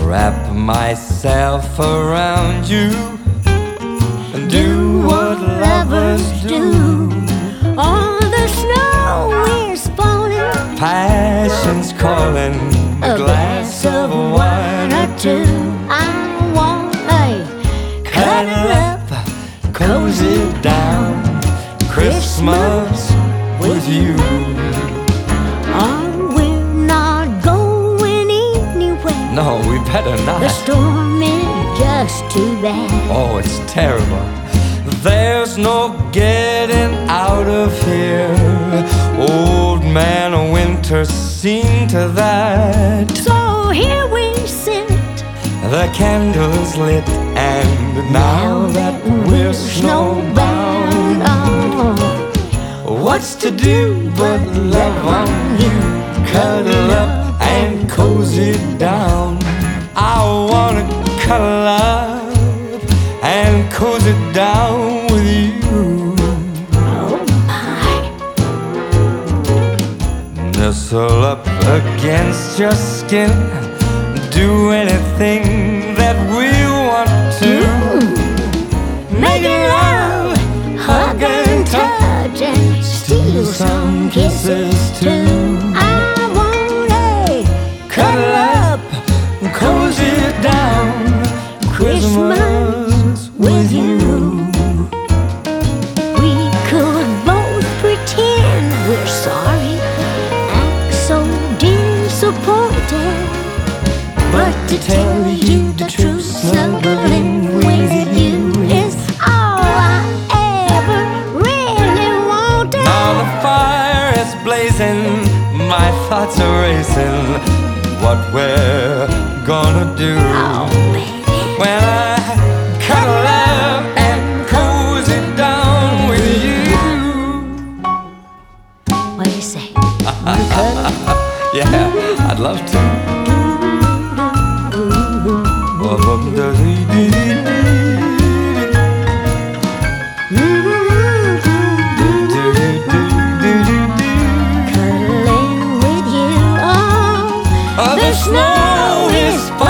wrap myself around you and do what lovers do. All the snow is falling, Passion's calling, a glass of wine or two. I want a Cuddle up, cozy down, Christmas with you. Oh, we're not going anywhere. No, we better not. The storm is just too bad. Oh, it's terrible. There's no getting out of here. Old man Winter's seen to that. So here we sit, The candle's lit, and now that we're snowbound, what's to do but love on you? Cuddle up and cozy down. I wanna cuddle up and cozy down with you. oh my, Nestle up against your skin, do anything that we want to. make love, hug and touch, and steal some kisses too. I want a Cuddle up, cozy down, Christmas with you. We could both pretend we're sorry, act so disappointed, but to tell you the truth, snuggling with you is all I ever really wanted. Now the fire is blazing, my thoughts are racing. What we're gonna do Oh, baby, when I cuddle up and cozy down with you. what do you say? You could? Yeah, I'd love to. Cuddling with you, oh, The snow is falling.